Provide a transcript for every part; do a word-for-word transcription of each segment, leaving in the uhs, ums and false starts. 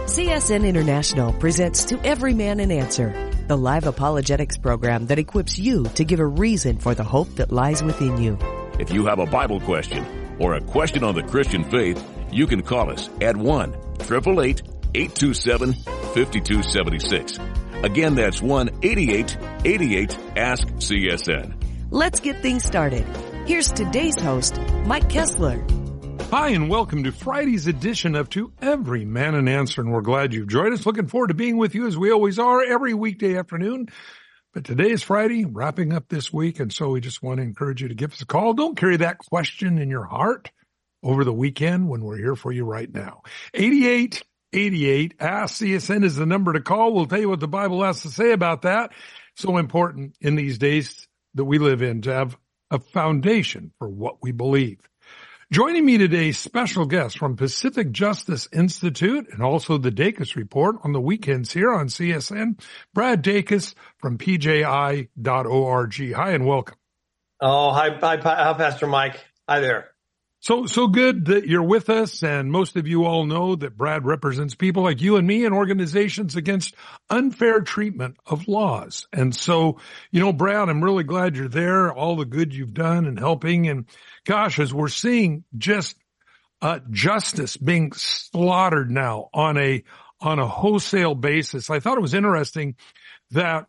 C S N International presents To Every Man an Answer, the live apologetics program that equips you to give a reason for the hope that lies within you. If you have a Bible question or a question on the Christian faith, you can call us at one eight eight eight, eight two seven, five two seven six. Again, that's one eight eight eight eight, ask C S N. Let's get things started. Here's today's host, Mike Kessler. Hi, and welcome to Friday's edition of To Every Man an Answer, and we're glad you've joined us. Looking forward to being with you as we always are every weekday afternoon. But today is Friday, wrapping up this week, and so we just want to encourage you to give us a call. Don't carry that question in your heart over the weekend when we're here for you right now. eighty-eight eighty-eight, ask C S N is the number to call. We'll tell you what the Bible has to say about that. So important in these days that we live in to have a foundation for what we believe. Joining me today, special guest from Pacific Justice Institute and also the Dacus Report on the weekends here on C S N, Brad Dacus from P J I dot org. Hi and welcome. Oh, hi, hi, hi, Pastor Mike. Hi there. So, so good that you're with us, and most of you all know that Brad represents people like you and me and organizations against unfair treatment of laws. And so, you know, Brad, I'm really glad you're there, all the good you've done in helping. And gosh, as we're seeing just uh justice being slaughtered now on a on a wholesale basis, I thought it was interesting that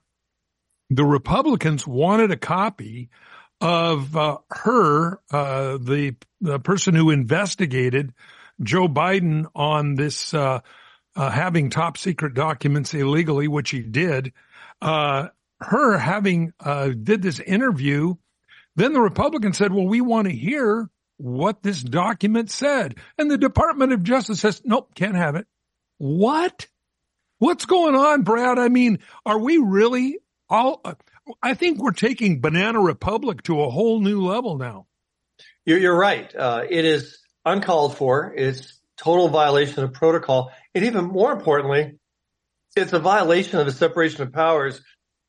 the Republicans wanted a copy of uh, her, uh, the, the person who investigated Joe Biden on this, uh, uh, having top secret documents illegally, which he did, uh, her having, uh, did this interview. Then the Republicans said, well, we want to hear what this document said. And the Department of Justice says, nope, can't have it. What? What's going on, Brad? I mean, are we really all, uh, I think we're taking Banana Republic to a whole new level now. You're, you're right. Uh, it is uncalled for. It's total violation of protocol. And even more importantly, it's a violation of the separation of powers,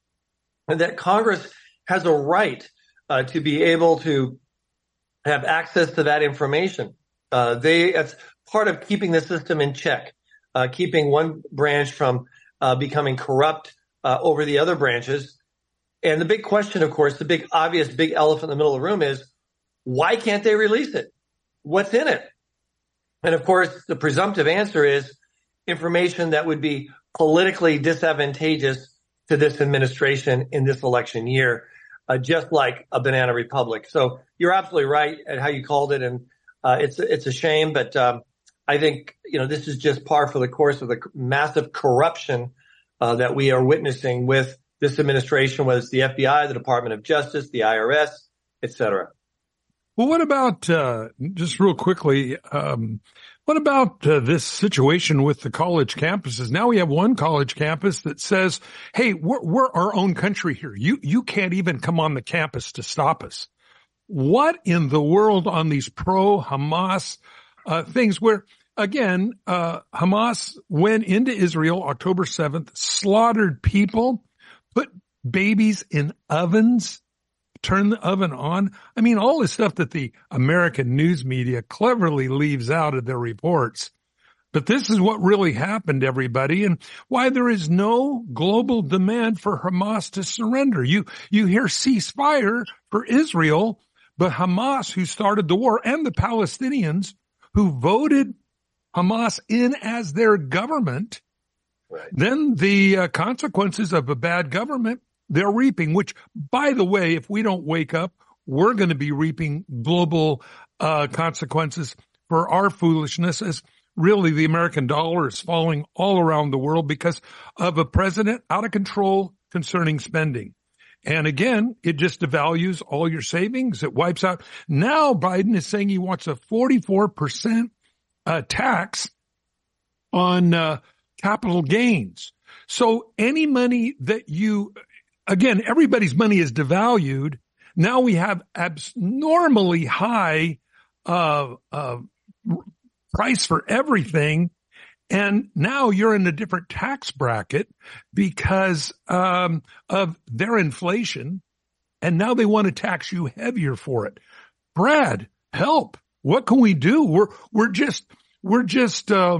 and that Congress has a right uh, to be able to have access to that information. Uh, they, it's part of keeping the system in check, uh, keeping one branch from uh, becoming corrupt uh, over the other branches. And the big question, of course, the big obvious big elephant in the middle of the room is, why can't they release it? What's in it? And of course, the presumptive answer is information that would be politically disadvantageous to this administration in this election year, uh, just like a banana republic. So you're absolutely right at how you called it. And uh, it's, it's a shame, but um, I think, you know, this is just par for the course of the massive corruption uh, that we are witnessing with this administration, whether it's the F B I, the Department of Justice, the I R S, et cetera. Well, what about, uh, just real quickly, um, what about uh, this situation with the college campuses? Now we have one college campus that says, hey, we're, we're our own country here. You, you can't even come on the campus to stop us. What in the world on these pro-Hamas uh, things where, again, uh, Hamas went into Israel October seventh, slaughtered people, put babies in ovens, turn the oven on. I mean, all this stuff that the American news media cleverly leaves out of their reports. But this is what really happened, everybody, and why there is no global demand for Hamas to surrender. You, you hear ceasefire for Israel, but Hamas, who started the war, and the Palestinians who voted Hamas in as their government, right. Then the uh, consequences of a bad government, they're reaping, which, by the way, if we don't wake up, we're going to be reaping global uh, consequences for our foolishness, as really the American dollar is falling all around the world because of a president out of control concerning spending. And again, it just devalues all your savings. It wipes out. Now Biden is saying he wants a forty-four percent uh, tax on uh capital gains. So any money that you, again, everybody's money is devalued. Now we have abnormally high uh, uh, price for everything. And now you're in a different tax bracket because um, of their inflation. And now they want to tax you heavier for it. Brad, help. What can we do? We're, we're just, we're just, um,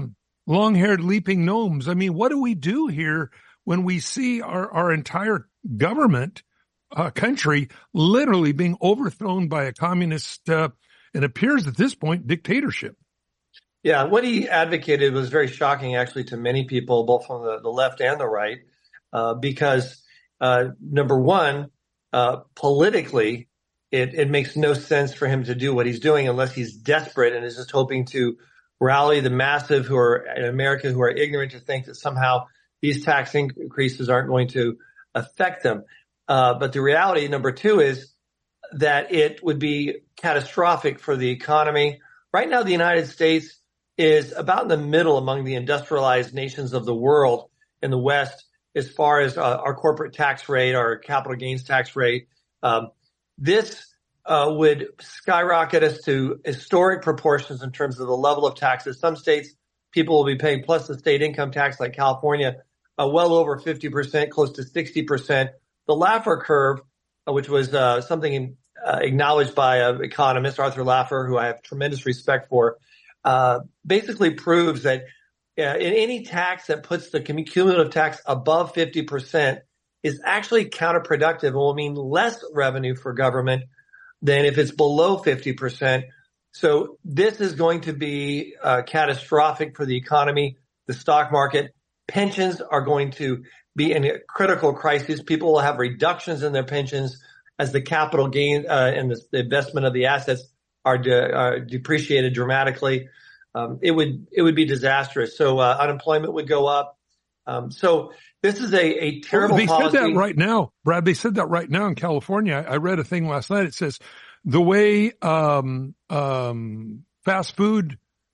long-haired leaping gnomes. I mean, what do we do here when we see our, our entire government, uh, country literally being overthrown by a communist, uh, it appears at this point, dictatorship? Yeah, what he advocated was very shocking, actually, to many people, both from the, the left and the right, uh, because, uh, number one, uh, politically, it, it makes no sense for him to do what he's doing unless he's desperate and is just hoping to rally the massive who are in America who are ignorant to think that somehow these tax increases aren't going to affect them. Uh, but the reality, number two, is that it would be catastrophic for the economy. Right now, the United States is about in the middle among the industrialized nations of the world in the West as far as uh, our corporate tax rate, our capital gains tax rate. Um, this uh, would skyrocket us to historic proportions in terms of the level of taxes. Some states, people will be paying, plus the state income tax like California, uh, well over fifty percent, close to sixty percent. The Laffer curve, uh, which was uh, something uh, acknowledged by an economist, Arthur Laffer, who I have tremendous respect for, uh, basically proves that uh, in any tax that puts the cumulative tax above fifty percent is actually counterproductive and will mean less revenue for government than if it's below fifty percent. So this is going to be uh, catastrophic for the economy, the stock market. Pensions are going to be in a critical crisis. People will have reductions in their pensions as the capital gain uh, and the, the investment of the assets are, de- are depreciated dramatically. Um, it would it would be disastrous. So uh, unemployment would go up. Um, so this is a, a terrible well, they policy. They said that right now, Brad. They said that right now in California. I, I read a thing last night. It says the way um, um, fast food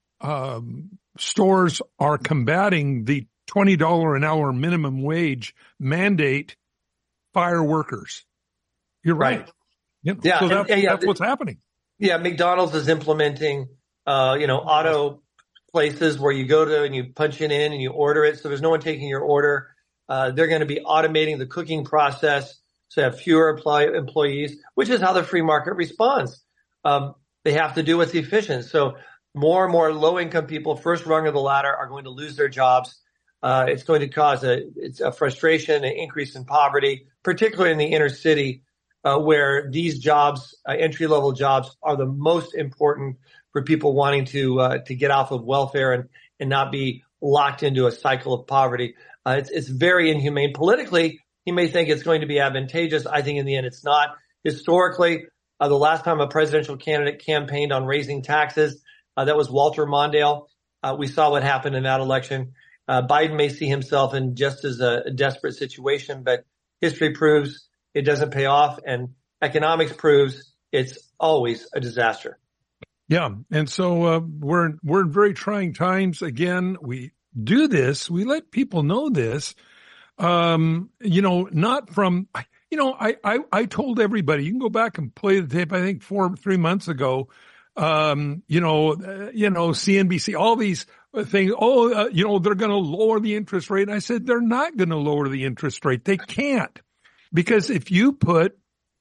um, stores are combating the twenty dollars an hour minimum wage mandate, fire workers. You're right. right. You know, yeah, so and, that's, and yeah, that's what's happening. Yeah, McDonald's is implementing, uh, you know, auto places where you go to and you punch it in and you order it. So there's no one taking your order. Uh, they're going to be automating the cooking process so have fewer employ- employees, which is how the free market responds. Um, they have to do what's efficient. So more and more low-income people, first rung of the ladder, are going to lose their jobs. Uh, it's going to cause a, it's a frustration, an increase in poverty, particularly in the inner city, uh, where these jobs, uh, entry-level jobs, are the most important for people wanting to uh, to get off of welfare and, and not be locked into a cycle of poverty. Uh, it's, it's very inhumane. Politically, he may think it's going to be advantageous. I think in the end it's not. Historically, uh, the last time a presidential candidate campaigned on raising taxes, uh, that was Walter Mondale. Uh, we saw what happened in that election. Uh, Biden may see himself in just as a, a desperate situation, but history proves it doesn't pay off, and economics proves it's always a disaster. Yeah. And so, uh, we're, we're in very trying times. Again, we do this. We let people know this, um, you know, not from, you know, I, I, I told everybody, you can go back and play the tape. I think four, three months ago, um, you know, uh, you know, C N B C, all these things. Oh, uh, you know, they're going to lower the interest rate. I said, they're not going to lower the interest rate. They can't, because if you put,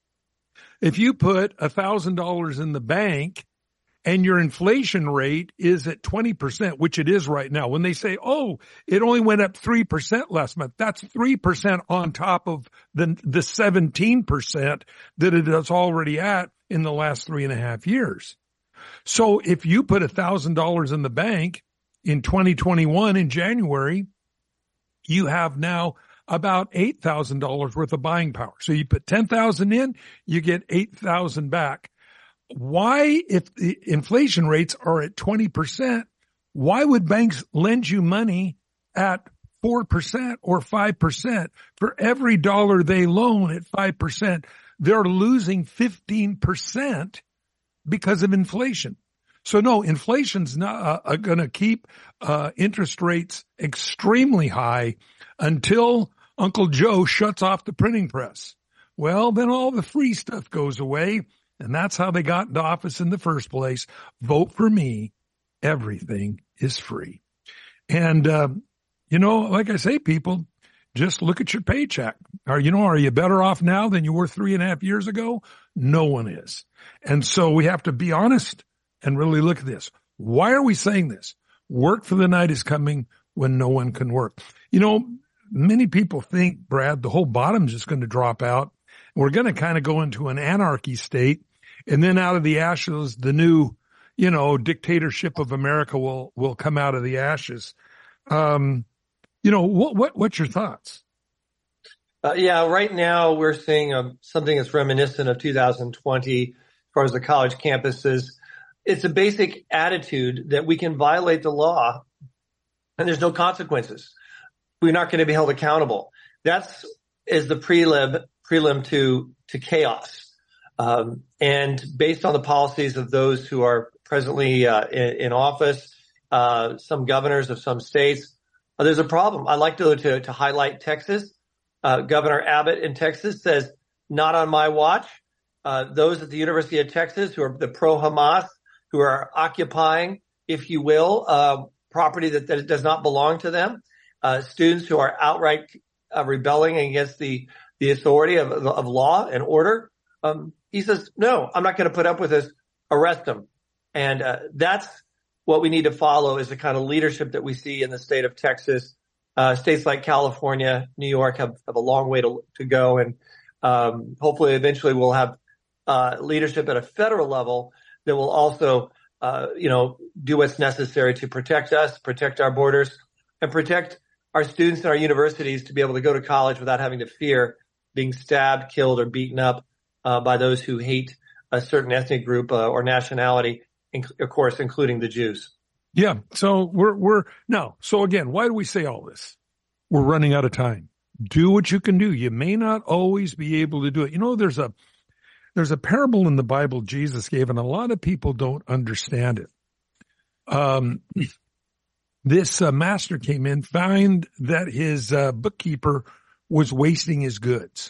if you put a thousand dollars in the bank, and your inflation rate is at twenty percent, which it is right now. When they say, oh, it only went up three percent last month, that's three percent on top of the, the seventeen percent that it is already at in the last three and a half years. So if you put one thousand dollars in the bank in twenty twenty-one in January, you have now about eight thousand dollars worth of buying power. So you put ten thousand dollars in, you get eight thousand dollars back. Why, if the inflation rates are at twenty percent, why would banks lend you money at four percent or five percent? For every dollar they loan at five percent, they're losing fifteen percent because of inflation. So no, inflation's not uh, going to keep uh, interest rates extremely high until Uncle Joe shuts off the printing press. Well, then all the free stuff goes away. And that's how they got into office in the first place. Vote for me. Everything is free. And, uh, you know, like I say, people, just look at your paycheck. Are, you know, are you better off now than you were three and a half years ago? No one is. And so we have to be honest and really look at this. Why are we saying this? Work for the night is coming when no one can work. You know, many people think, Brad, the whole bottom's just going to drop out. We're going to kind of go into an anarchy state. And then out of the ashes, the new, you know, dictatorship of America will, will come out of the ashes. Um, you know, what, what, what's your thoughts? Uh, yeah, right now we're seeing um, something that's reminiscent of two thousand twenty as far as the college campuses. It's a basic attitude that we can violate the law and there's no consequences. We're not going to be held accountable. That's is the prelim prelim to to chaos. Um, and based on the policies of those who are presently uh, in, in office, uh, some governors of some states, uh, there's a problem. I'd like to to, to highlight Texas. Uh, Governor Abbott in Texas says, "Not on my watch." Uh, those at the University of Texas who are the pro-Hamas, who are occupying, if you will, uh, property that, that does not belong to them. Uh, students who are outright uh, rebelling against the, the authority of, of law and order. Um, he says, no, I'm not going to put up with this. Arrest them. And uh, that's what we need to follow is the kind of leadership that we see in the state of Texas. Uh, states like California, New York have, have a long way to, to go. And um, hopefully eventually we'll have uh, leadership at a federal level that will also, uh, you know, do what's necessary to protect us, protect our borders, and protect our students and our universities to be able to go to college without having to fear being stabbed, killed, or beaten up uh, by those who hate a certain ethnic group uh, or nationality, inc- of course, including the Jews. Yeah. So we're, we're, no. So again, why do we say all this? We're running out of time. Do what you can do. You may not always be able to do it. You know, there's a, there's a parable in the Bible Jesus gave, and a lot of people don't understand it. Um, this uh, master came in, found that his uh, bookkeeper was wasting his goods.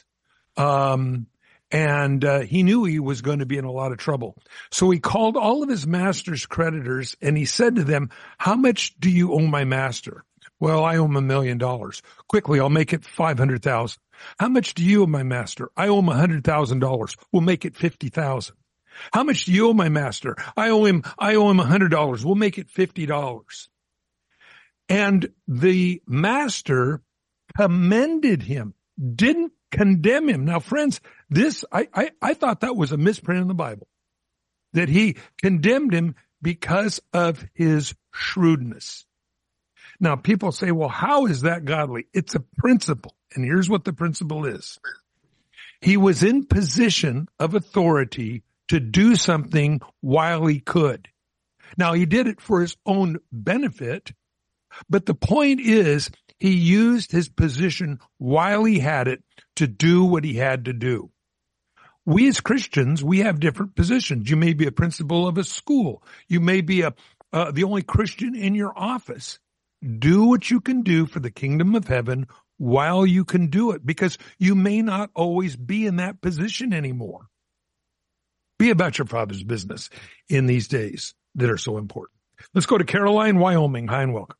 Um, and uh, he knew he was going to be in a lot of trouble. So he called all of his master's creditors and he said to them, "How much do you owe my master?" "Well, I owe him a million dollars." "Quickly, I'll make it five hundred thousand. "How much do you owe my master?" "I owe him a hundred thousand dollars. We'll make it fifty thousand. "How much do you owe my master?" "I owe him, I owe him a hundred dollars. We'll make it fifty dollars. And the master commended him, didn't condemn him. Now, friends, this, I, I, I thought that was a misprint in the Bible, that he condemned him because of his shrewdness. Now, people say, well, how is that godly? It's a principle. And here's what the principle is. He was in position of authority to do something while he could. Now, he did it for his own benefit, but the point is he used his position while he had it to do what he had to do. We as Christians, we have different positions. You may be a principal of a school. You may be a uh, the only Christian in your office. Do what you can do for the kingdom of heaven while you can do it, because you may not always be in that position anymore. Be about your Father's business in these days that are so important. Let's go to Caroline, Wyoming. Hi and welcome.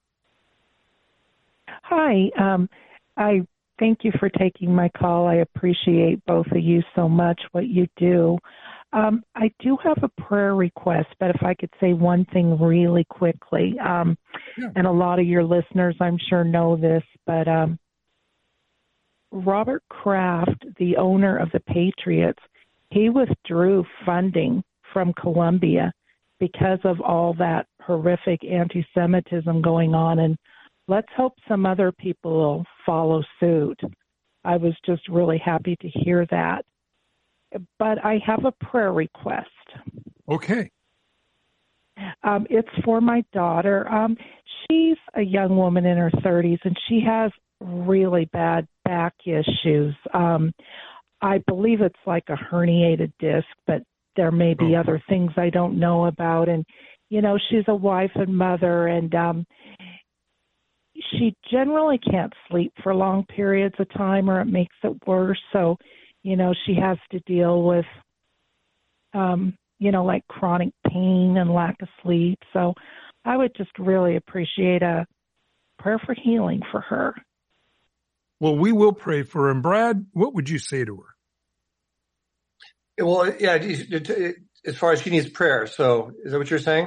Hi. Um, I thank you for taking my call. I appreciate both of you so much, what you do. Um, I do have a prayer request, but if I could say one thing really quickly, um, yeah. and a lot of your listeners, I'm sure, know this, but um, Robert Kraft, the owner of the Patriots, he withdrew funding from Columbia because of all that horrific anti-Semitism going on, and let's hope some other people will follow suit. I was just really happy to hear that. But I have a prayer request. Okay. Um, it's for my daughter. Um, she's a young woman in her thirties, and she has really bad back issues. Um, I believe it's like a herniated disc, but there may be oh. other things I don't know about. And, you know, she's a wife and mother, and um, she generally can't sleep for long periods of time, or it makes it worse. So, you know, she has to deal with, um, you know, like chronic pain and lack of sleep. So I would just really appreciate a prayer for healing for her. Well, we will pray for her. And Brad, what would you say to her? Well, yeah, as far as she needs prayer. So is that what you're saying?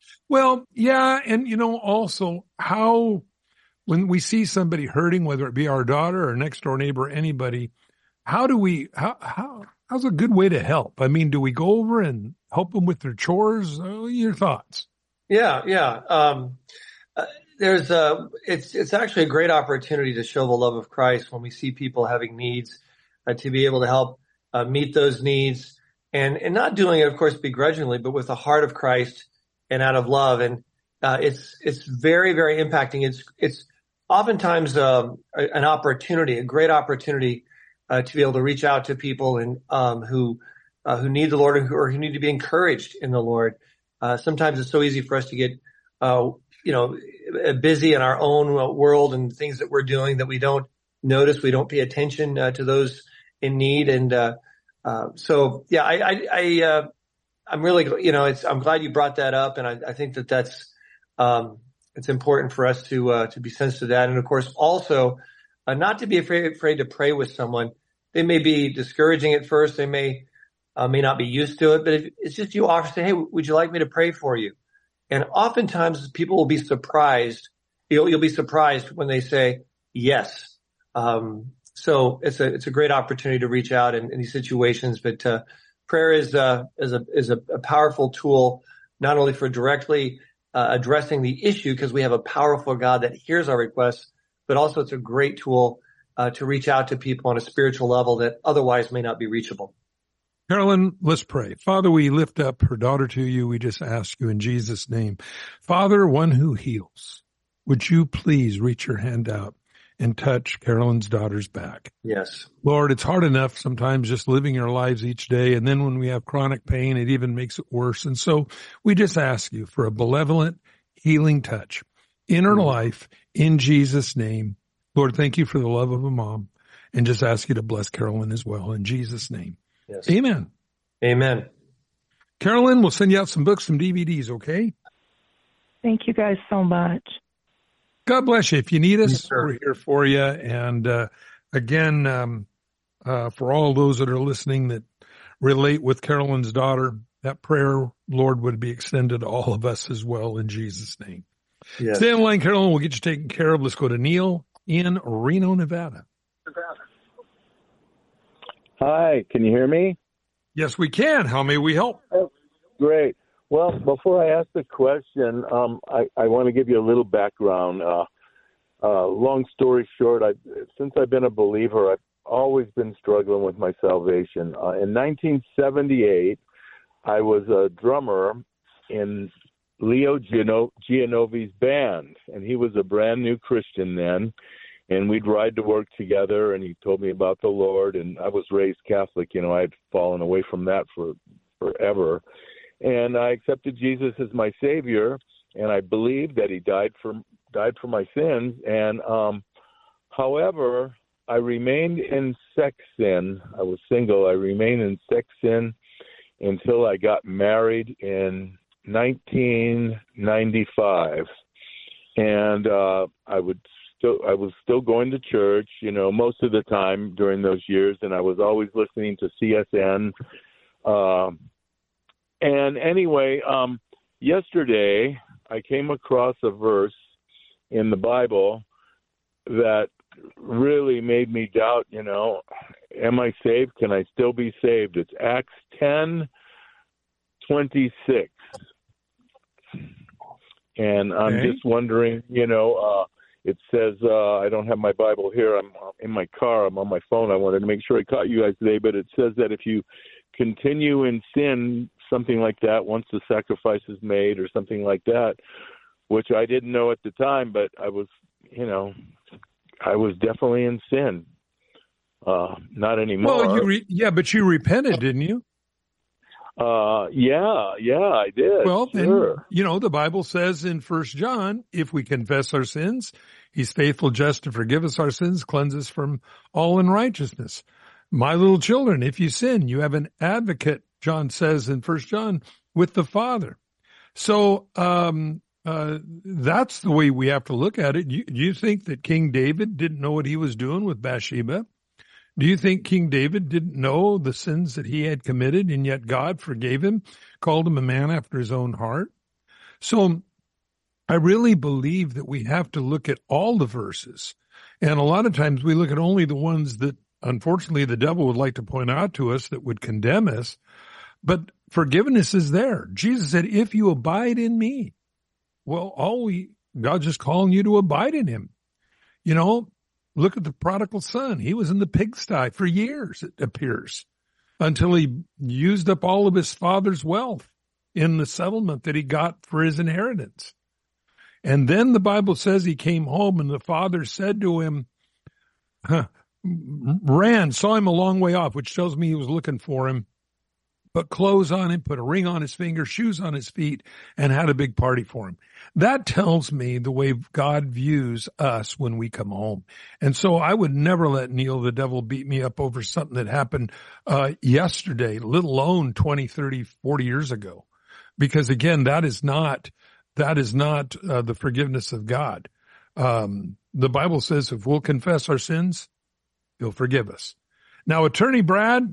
Well, yeah. And, you know, also how, when we see somebody hurting, whether it be our daughter or next door neighbor, or anybody, how do we, how, how, how's a good way to help? I mean, do we go over and help them with their chores? Uh, your thoughts? Yeah, yeah. Um, uh, there's a, it's, it's actually a great opportunity to show the love of Christ when we see people having needs, uh, to be able to help, uh, meet those needs and, and not doing it, of course, begrudgingly, but with the heart of Christ and out of love. And, uh, it's, it's very, very impacting. It's, it's oftentimes, um, an opportunity, a great opportunity, uh, to be able to reach out to people and, um, who, uh, who need the Lord or who, or who need to be encouraged in the Lord. Uh, sometimes it's so easy for us to get, uh, you know, busy in our own world and things that we're doing that we don't notice. We don't pay attention uh, to those in need. And, uh, uh, so yeah, I, I, I, uh, I'm really, you know, it's, I'm glad you brought that up. And I, I think that that's, um, it's important for us to, uh, to be sensitive to that. And of course, also, uh, not to be afraid, afraid to pray with someone. They may be discouraging at first. They may, uh, may not be used to it, but if it's just you offer, say, hey, would you like me to pray for you? And oftentimes people will be surprised. You'll, you'll be surprised when they say yes. Um, so it's a, it's a great opportunity to reach out in, in these situations, but, uh, prayer is, uh, is a, is a, a powerful tool, not only for directly, uh, addressing the issue because we have a powerful God that hears our requests, but also it's a great tool, uh, to reach out to people on a spiritual level that otherwise may not be reachable. Carolyn, let's pray. Father, we lift up her daughter to you. We just ask you in Jesus' name. Father, one who heals, would you please reach your hand out and touch Carolyn's daughter's back? Yes. Lord, it's hard enough sometimes just living our lives each day. And then when we have chronic pain, it even makes it worse. And so we just ask you for a benevolent healing touch in her life in Jesus' name. Lord, thank you for the love of a mom and just ask you to bless Carolyn as well in Jesus' name. Yes. Amen. Amen. Carolyn, we'll send you out some books, some D V Ds, okay? Thank you guys so much. God bless you. If you need us, Yes, sir. we're here for you. And uh, again, um, uh, for all those that are listening that relate with Carolyn's daughter, that prayer, Lord, would be extended to all of us as well in Jesus' name. Yes. Stay on the line, Carolyn. We'll get you taken care of. Let's go to Neil in Reno, Nevada. Nevada. Hi, can you hear me? Yes, we can. How may we help? Oh, great. Well, before I ask the question, um, I, I want to give you a little background. Uh, uh, long story short, I, since I've been a believer, I've always been struggling with my salvation. Uh, in nineteen seventy-eight, I was a drummer in Leo Giano- Gianovi's band, and he was a brand new Christian then. And we'd ride to work together, and he told me about the Lord. And I was raised Catholic. You know, I had fallen away from that for forever. And I accepted Jesus as my Savior, and I believed that he died for died for my sins. And um, however, I remained in sex sin. I was single. I remained in sex sin until I got married in nineteen ninety-five. And uh, I would Still, I was still going to church, you know, most of the time during those years, and I was always listening to C S N. Um, and anyway, um, yesterday I came across a verse in the Bible that really made me doubt, you know, am I saved? Can I still be saved? It's Acts ten twenty-six. And I'm Okay. just wondering, you know, uh, it says, uh, I don't have my Bible here. I'm in my car. I'm on my phone. I wanted to make sure I caught you guys today. But it says that if you continue in sin, something like that, once the sacrifice is made or something like that, which I didn't know at the time, but I was, you know, I was definitely in sin. Uh, not anymore. Well, you re- yeah, but you repented, didn't you? Uh, yeah, yeah, I did. Well, then, sure. you know, the Bible says in First John, if we confess our sins, he's faithful, just to forgive us our sins, cleanse us from all unrighteousness. My little children, if you sin, you have an advocate, John says in First John, with the Father. So, um, uh, that's the way we have to look at it. You, you think that King David didn't know what he was doing with Bathsheba? Do you think King David didn't know the sins that he had committed, and yet God forgave him, called him a man after his own heart? So I really believe that we have to look at all the verses. And a lot of times we look at only the ones that, unfortunately, the devil would like to point out to us that would condemn us. But forgiveness is there. Jesus said, if you abide in me, well, all we, God's just calling you to abide in him. You know, look at the prodigal son. He was in the pigsty for years, it appears, until he used up all of his father's wealth in the settlement that he got for his inheritance. And then the Bible says he came home and the father said to him, huh, ran, saw him a long way off, which tells me he was looking for him, put clothes on him, put a ring on his finger, shoes on his feet, and had a big party for him. That tells me the way God views us when we come home. And so I would never let Neil, the devil, beat me up over something that happened uh, yesterday, let alone twenty, thirty, forty years ago. Because again, that is not, that is not uh, the forgiveness of God. Um, the Bible says if we'll confess our sins, he'll forgive us. Now, Attorney Brad,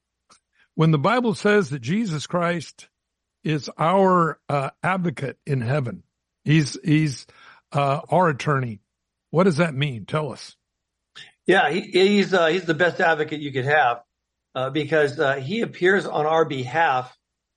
when the Bible says that Jesus Christ is our uh, advocate in heaven, he's he's uh, our attorney, what does that mean? Tell us. Yeah, he, he's uh, he's the best advocate you could have uh, because uh, he appears on our behalf,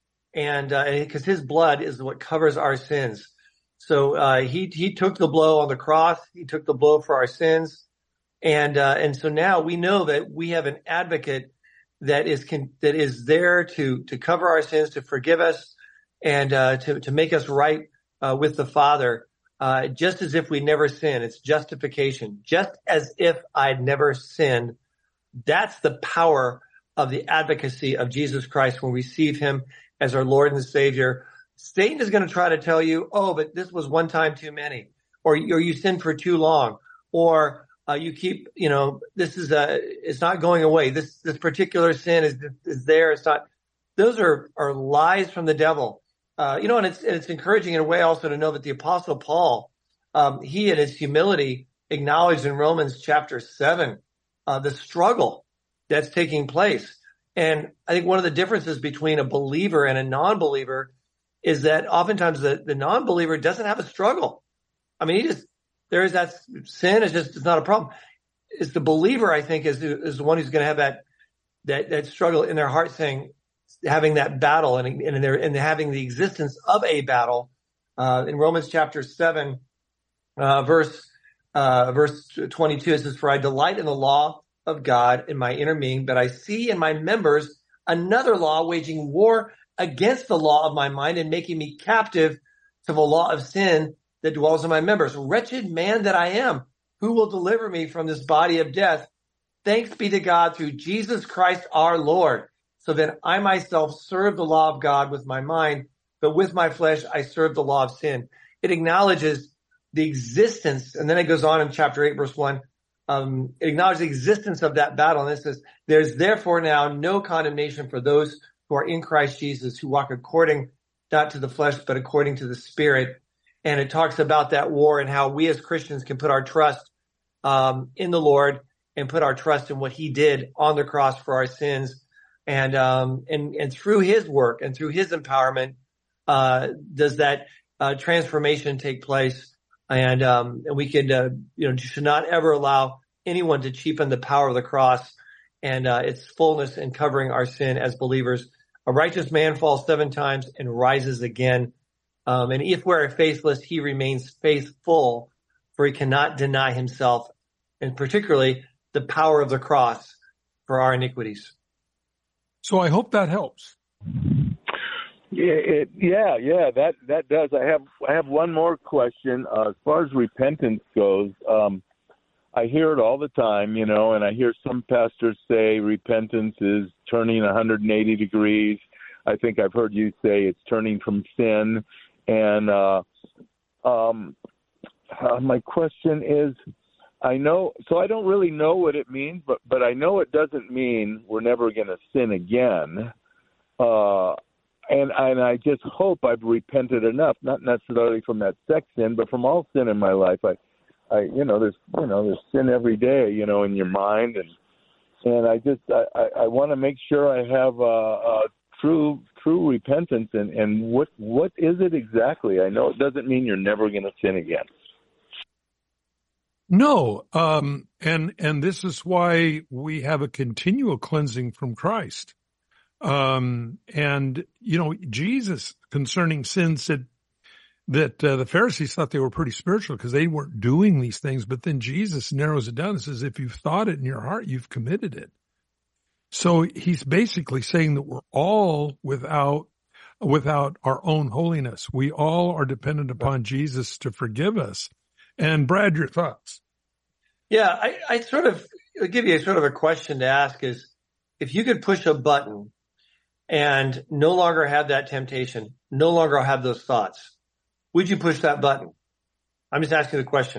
and because uh, his blood is what covers our sins. So uh, he he took the blow on the cross. He took the blow for our sins, and uh, and so now we know that we have an advocate that is can, that is there to to cover our sins, to forgive us, and uh, to to make us right uh, with the Father, uh, just as if we never sinned. It's justification, just as if I'd never sinned. That's the power of the advocacy of Jesus Christ when we receive him as our Lord and Savior. Satan is going to try to tell you, oh, but this was one time too many, or, or you sinned for too long, or Uh, you keep, you know, this is a, it's not going away. This, this particular sin is, is there. It's not, those are, are lies from the devil. Uh, you know, and it's, and it's encouraging in a way also to know that the Apostle Paul, um, he in his humility acknowledged in Romans chapter seven, uh, the struggle that's taking place. And I think one of the differences between a believer and a non-believer is that oftentimes the, the non-believer doesn't have a struggle. I mean, he just, there is that sin is just, it's not a problem. It's the believer, I think, is, is the one who's going to have that, that, that struggle in their heart, saying, having that battle and, and they're, and having the existence of a battle. Uh, in Romans chapter seven, uh, verse, uh, verse twenty-two, it says, for I delight in the law of God in my inner being, but I see in my members another law waging war against the law of my mind and making me captive to the law of sin that dwells in my members. Wretched man that I am, who will deliver me from this body of death? Thanks be to God through Jesus Christ our Lord. So that I myself serve the law of God with my mind, but with my flesh I serve the law of sin. It acknowledges the existence, and then it goes on in chapter eight, verse one, um, it acknowledges the existence of that battle, and it says, there's therefore now no condemnation for those who are in Christ Jesus, who walk according, not to the flesh, but according to the Spirit. And it talks about that war and how we as Christians can put our trust um, in the Lord and put our trust in what he did on the cross for our sins. And um, and, and through his work and through his empowerment, uh, does that uh, transformation take place. And, um, and we could, uh, you know, should not ever allow anyone to cheapen the power of the cross and uh, its fullness in covering our sin as believers. A righteous man falls seven times and rises again. Um, and if we're faithless, he remains faithful, for he cannot deny himself, and particularly the power of the cross for our iniquities. So I hope that helps. Yeah, it, yeah, yeah, that that does. I have I have one more question. Uh, as far as repentance goes, um, I hear it all the time, you know, and I hear some pastors say repentance is turning one hundred eighty degrees. I think I've heard you say it's turning from sin. And uh, um, uh, my question is, I know, so I don't really know what it means, but, but I know it doesn't mean we're never going to sin again. Uh, and, and I just hope I've repented enough, not necessarily from that sex sin, but from all sin in my life. I, I, you know, there's, you know, there's sin every day, you know, in your mind. And, and I just, I, I, I want to make sure I have a, a true, true repentance, and, and what what is it exactly? I know it doesn't mean you're never going to sin again. No, um, and and this is why we have a continual cleansing from Christ. Um, and, you know, Jesus concerning sin said that uh, the Pharisees thought they were pretty spiritual because they weren't doing these things. But then Jesus narrows it down and says, if you've thought it in your heart, you've committed it. So he's basically saying that we're all without, without our own holiness. We all are dependent upon Jesus to forgive us. And Brad, your thoughts? Yeah, I, I sort of I'll give you a sort of a question to ask is, if you could push a button and no longer have that temptation, no longer have those thoughts, would you push that button? I'm just asking the question.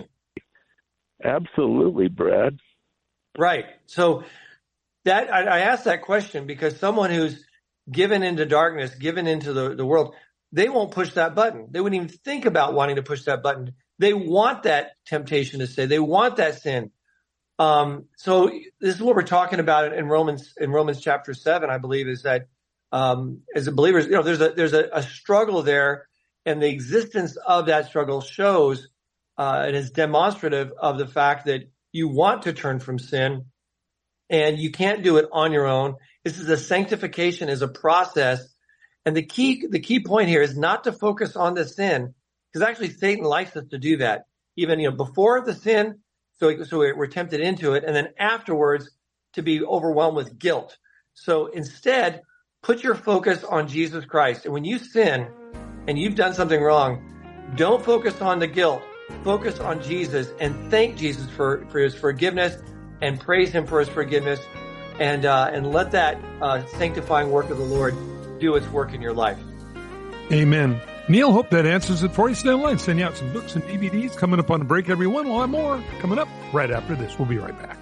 Absolutely, Brad. Right. So that I, I asked that question because someone who's given into darkness, given into the, the world, they won't push that button. They wouldn't even think about wanting to push that button. They want that temptation to stay. They want that sin. Um, so this is what we're talking about in Romans, in Romans chapter seven, I believe, is that, um, as a believers, you know, there's a, there's a, a struggle there, and the existence of that struggle shows, uh, and is demonstrative of the fact that you want to turn from sin and you can't do it on your own. This is a sanctification is a process. And the key, the key point here is not to focus on the sin, because actually Satan likes us to do that. Even, you know, before the sin, so, so we're tempted into it, and then afterwards to be overwhelmed with guilt. So instead, put your focus on Jesus Christ. And when you sin and you've done something wrong, don't focus on the guilt. Focus on Jesus and thank Jesus for, for his forgiveness and praise him for his forgiveness, and, uh, and let that, uh, sanctifying work of the Lord do its work in your life. Amen. Neil, hope that answers it for you. Stay online. Send you out some books and D V Ds. Coming up on a break, everyone. We'll have more coming up right after this. We'll be right back.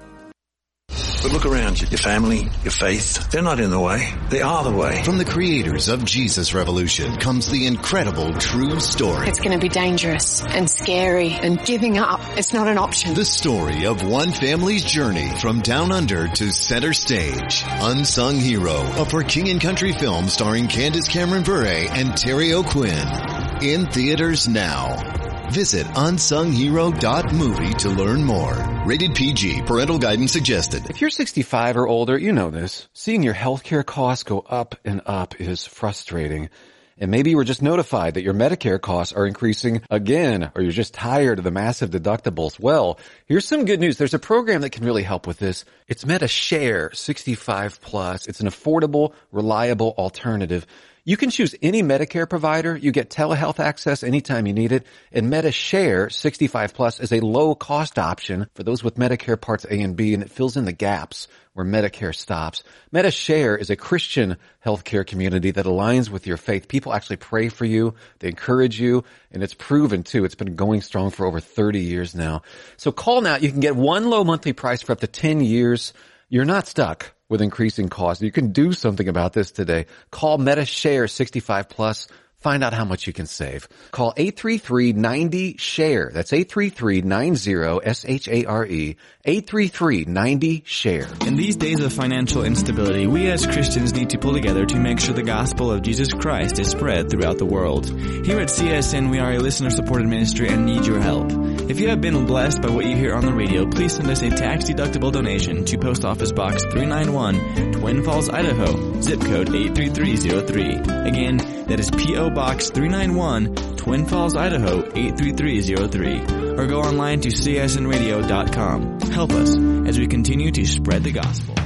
But look around you. Your family, your faith, they're not in the way. They are the way. From the creators of Jesus Revolution comes the incredible true story. It's going to be dangerous and scary, and giving up, it's not an option. The story of one family's journey from down under to center stage. Unsung Hero, a For King and Country film starring Candace Cameron Bure and Terry O'Quinn. In theaters now. Visit unsung hero dot movie to learn more. Rated P G. Parental guidance suggested. If you're sixty-five or older, you know this. Seeing your healthcare costs go up and up is frustrating. And maybe you were just notified that your Medicare costs are increasing again, or you're just tired of the massive deductibles. Well, here's some good news. There's a program that can really help with this. It's MediShare sixty-five plus. It's an affordable, reliable alternative. You can choose any Medicare provider. You get telehealth access anytime you need it. And MediShare sixty-five plus is a low-cost option for those with Medicare Parts A and B, and it fills in the gaps where Medicare stops. MediShare is a Christian healthcare community that aligns with your faith. People actually pray for you. They encourage you, and it's proven, too. It's been going strong for over thirty years now. So call now. You can get one low monthly price for up to ten years. You're not stuck with increasing costs. You can do something about this today. Call MediShare sixty-five plus. Find out how much you can save. Call eight three three, nine zero, S H A R E. That's eight three three, nine zero, S H A R E. eight three three, nine zero, S H A R E. In these days of financial instability, we as Christians need to pull together to make sure the gospel of Jesus Christ is spread throughout the world. Here at C S N, we are a listener-supported ministry and need your help. If you have been blessed by what you hear on the radio, please send us a tax-deductible donation to Post Office Box three ninety-one, Twin Falls, Idaho, zip code eight three three zero three. Again, that is P O Box three ninety-one, Twin Falls, Idaho, eight three three zero three. Or go online to C S N radio dot com. Help us as we continue to spread the gospel.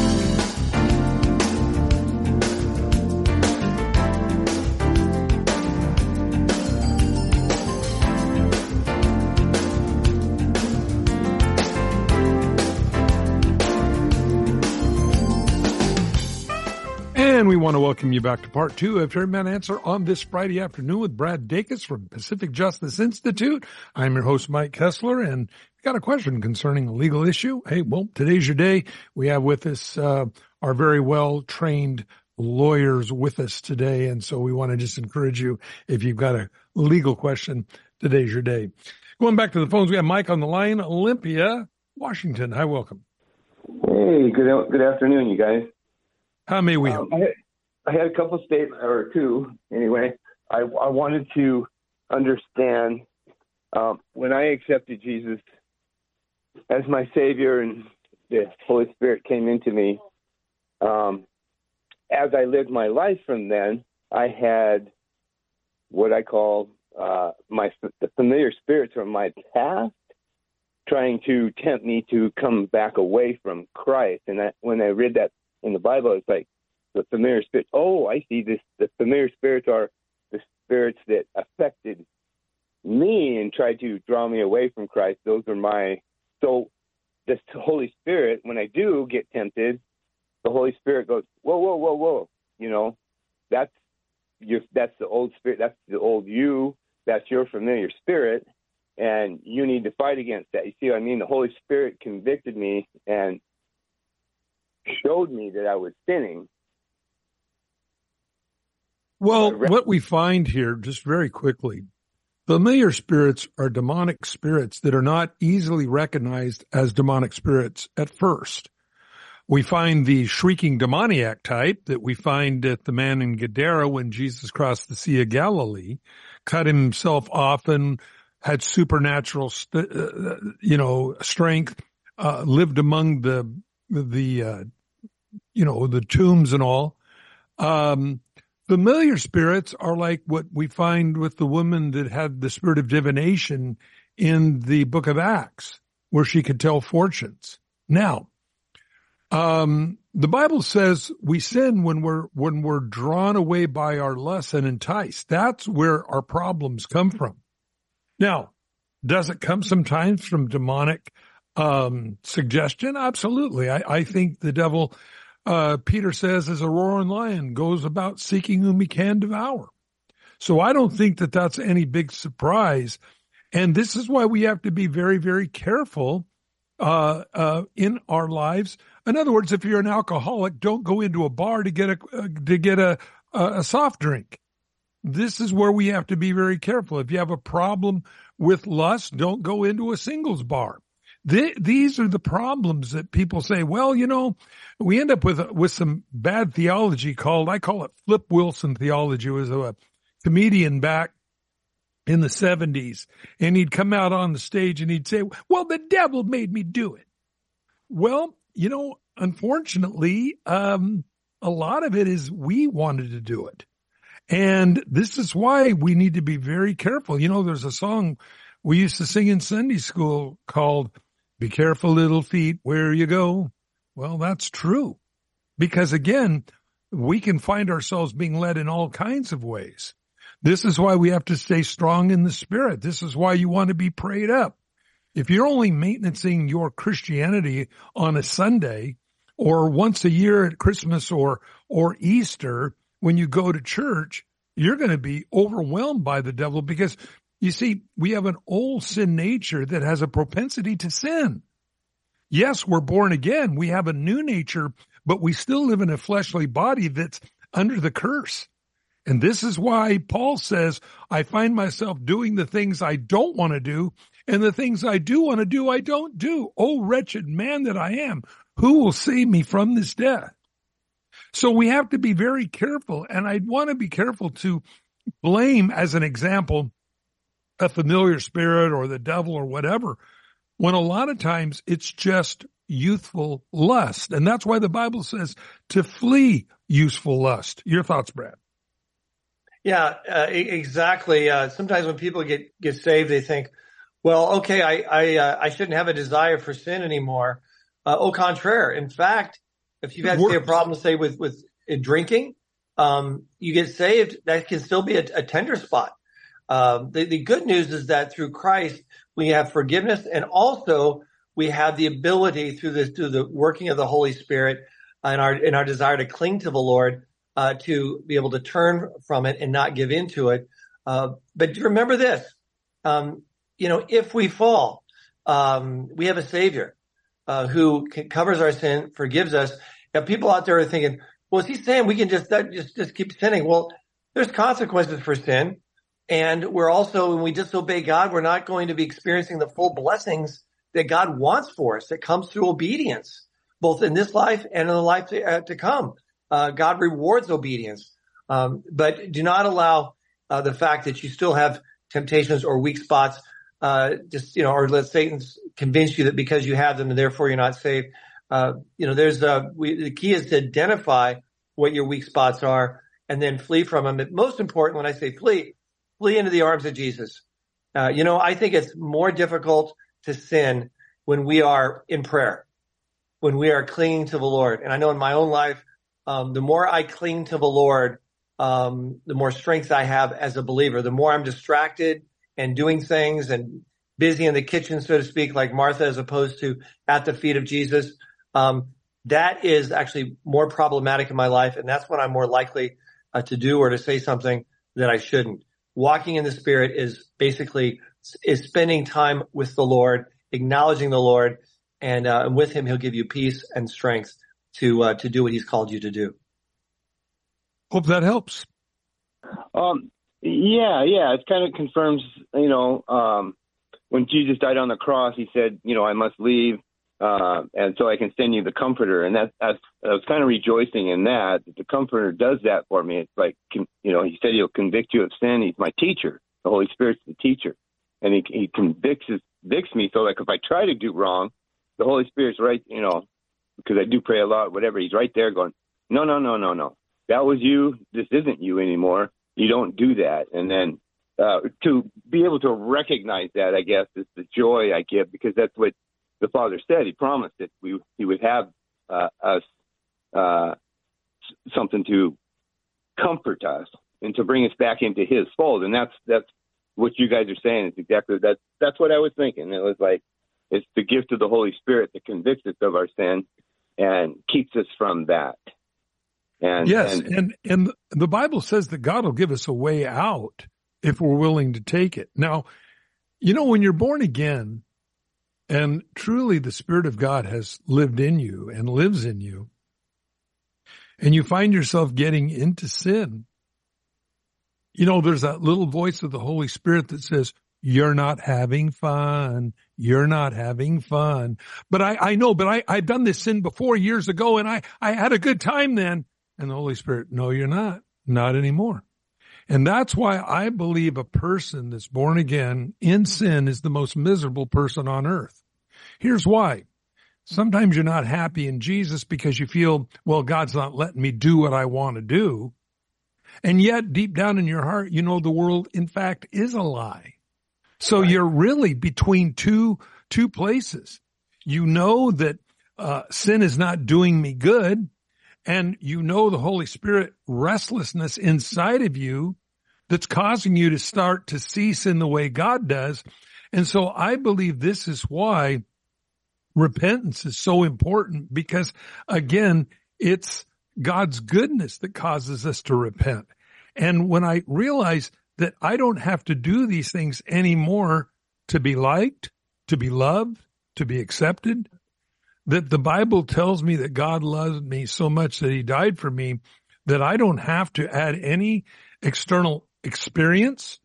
And we want to welcome you back to part two of Every Man Answer on this Friday afternoon with Brad Dacus from Pacific Justice Institute. I'm your host, Mike Kessler, and if you got a question concerning a legal issue, hey, well, today's your day. We have with us uh, our very well-trained lawyers with us today, and so we want to just encourage you, if you've got a legal question, today's your day. Going back to the phones, we have Mike on the line, Olympia, Washington. Hi, welcome. Hey, good good afternoon, you guys. How may we help? Um, I had a couple statements, or two anyway. I, I wanted to understand um, when I accepted Jesus as my Savior and the Holy Spirit came into me. Um, as I lived my life from then, I had what I call uh, my the familiar spirits from my past trying to tempt me to come back away from Christ. And I, when I read that in the Bible, it's like the familiar spirits. Oh, I see this. The familiar spirits are the spirits that affected me and tried to draw me away from Christ. Those are my, so the Holy Spirit, when I do get tempted, the Holy Spirit goes, whoa, whoa, whoa, whoa. You know, that's your, that's the old spirit. That's the old you. That's your familiar spirit. And you need to fight against that. You see what I mean? The Holy Spirit convicted me and showed me that I was sinning. Well, what we find here, just very quickly, familiar spirits are demonic spirits that are not easily recognized as demonic spirits at first. We find the shrieking demoniac type that we find at the man in Gadara when Jesus crossed the Sea of Galilee, cut himself off and had supernatural, st- uh, you know, strength, uh, lived among the, the, uh, you know, the tombs and all. Um, familiar spirits are like what we find with the woman that had the spirit of divination in the book of Acts, where she could tell fortunes. Now, um, the Bible says we sin when we're, when we're drawn away by our lust and enticed. That's where our problems come from. Now, does it come sometimes from demonic, um, suggestion? Absolutely. I, I think the devil, uh, Peter says, as a roaring lion goes about seeking whom he can devour. So I don't think that that's any big surprise. And this is why we have to be very, very careful Uh, uh, in our lives. In other words, if you're an alcoholic, don't go into a bar to get a, uh, to get a, a soft drink. This is where we have to be very careful. If you have a problem with lust, don't go into a singles bar. Th- these are the problems that people say, well, you know, we end up with, with some bad theology called, I call it Flip Wilson theology. It was a comedian back in the seventies, and he'd come out on the stage and he'd say, well, the devil made me do it. Well, you know, unfortunately, um, a lot of it is we wanted to do it. And this is why we need to be very careful. You know, there's a song we used to sing in Sunday school called, "Be careful, little feet, where you go." Well, that's true. Because again, we can find ourselves being led in all kinds of ways. This is why we have to stay strong in the Spirit. This is why you want to be prayed up. If you're only maintaining your Christianity on a Sunday or once a year at Christmas or, or Easter when you go to church, you're going to be overwhelmed by the devil because, you see, we have an old sin nature that has a propensity to sin. Yes, we're born again. We have a new nature, but we still live in a fleshly body that's under the curse. And this is why Paul says, I find myself doing the things I don't want to do, and the things I do want to do, I don't do. Oh, wretched man that I am, who will save me from this death? So we have to be very careful, and I want to be careful to blame, as an example, a familiar spirit or the devil or whatever, when a lot of times it's just youthful lust. And that's why the Bible says to flee youthful lust. Your thoughts, Brad? Yeah, uh, exactly. Uh, sometimes when people get, get saved, they think, well, okay, I, I, uh, I shouldn't have a desire for sin anymore. Uh, au contraire. In fact, if you've had say, a problem, say with, with uh, drinking, um, you get saved, that can still be a, a tender spot. Uh, the, the good news is that through Christ, we have forgiveness, and also we have the ability through the, through the working of the Holy Spirit and our, in our desire to cling to the Lord, Uh, to be able to turn from it and not give into it. Uh, but remember this, um, you know, if we fall, um, we have a Savior, uh, who can, covers our sin, forgives us. Now, people out there are thinking, well, is he saying we can just, that, just, just keep sinning? Well, there's consequences for sin. And we're also, when we disobey God, we're not going to be experiencing the full blessings that God wants for us that comes through obedience, both in this life and in the life to, uh, to come. uh, God rewards obedience. Um, but do not allow uh, the fact that you still have temptations or weak spots, uh, just, you know, or let Satan convince you that because you have them and therefore you're not saved. Uh, you know, there's uh we, the key is to identify what your weak spots are and then flee from them. But most important, when I say flee, flee into the arms of Jesus. Uh, you know, I think it's more difficult to sin when we are in prayer, when we are clinging to the Lord. And I know in my own life, um, the more I cling to the Lord, um, the more strength I have as a believer. The more I'm distracted and doing things and busy in the kitchen, so to speak, like Martha, as opposed to at the feet of Jesus. Um, that is actually more problematic in my life. And that's when I'm more likely uh, to do or to say something that I shouldn't. Walking in the Spirit is basically is spending time with the Lord, acknowledging the Lord, and, uh, and with Him, He'll give you peace and strength to uh, to do what He's called you to do. Hope that helps. Um, yeah, yeah, it kind of confirms, you know, um, when Jesus died on the cross, He said, you know, I must leave, uh, and so I can send you the Comforter. And that, that's, I was kind of rejoicing in that. The Comforter does that for me. It's like, you know, He said He'll convict you of sin. He's my teacher. The Holy Spirit's the teacher. And He, he convicts, convicts me so like if I try to do wrong, the Holy Spirit's right, you know, because I do pray a lot, whatever. He's right there going, no, no, no, no, no. That was you. This isn't you anymore. You don't do that. And then uh, to be able to recognize that, I guess, is the joy I give, because that's what the Father said. He promised that we He would have uh, us uh, something to comfort us and to bring us back into His fold. And that's that's what you guys are saying. It's exactly that. That's what I was thinking. It was like it's the gift of the Holy Spirit that convicts us of our sin and keeps us from that. And, yes, and, and and the Bible says that God will give us a way out if we're willing to take it. Now, you know, when you're born again and truly the Spirit of God has lived in you and lives in you, and you find yourself getting into sin, you know, there's that little voice of the Holy Spirit that says, you're not having fun. You're not having fun. But I, I know, but I, I've done this sin before years ago, and I, I had a good time then. And the Holy Spirit, no, you're not. Not anymore. And that's why I believe a person that's born again in sin is the most miserable person on earth. Here's why. Sometimes you're not happy in Jesus because you feel, well, God's not letting me do what I want to do. And yet, deep down in your heart, you know the world, in fact, is a lie. So right. You're really between two two places. You know that uh, sin is not doing me good. And you know the Holy Spirit restlessness inside of you that's causing you to start to see sin the way God does. And so I believe this is why repentance is so important, because, again, it's God's goodness that causes us to repent. And when I realize that I don't have to do these things anymore to be liked, to be loved, to be accepted, that the Bible tells me that God loves me so much that He died for me, that I don't have to add any external experience,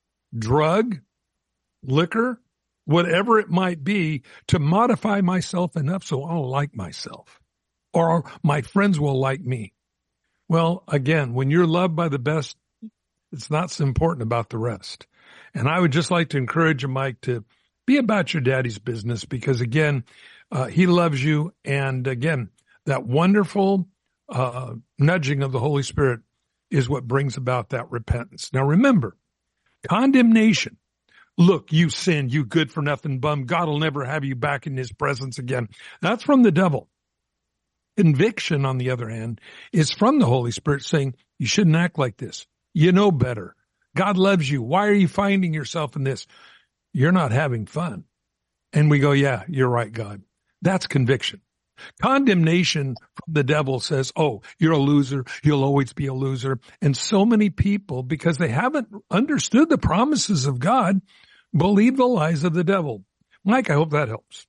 drug, liquor, whatever it might be, to modify myself enough so I'll like myself or my friends will like me. Well, again, when you're loved by the best, it's not so important about the rest. And I would just like to encourage you, Mike, to be about your daddy's business, because, again, Uh, he loves you. And again, that wonderful uh, nudging of the Holy Spirit is what brings about that repentance. Now remember, condemnation. Look, you sinned, you good for nothing bum. God will never have you back in His presence again. That's from the devil. Conviction, on the other hand, is from the Holy Spirit saying, you shouldn't act like this. You know better. God loves you. Why are you finding yourself in this? You're not having fun. And we go, yeah, you're right, God. That's conviction. Condemnation from the devil says, oh, you're a loser. You'll always be a loser. And so many people, because they haven't understood the promises of God, believe the lies of the devil. Mike, I hope that helps.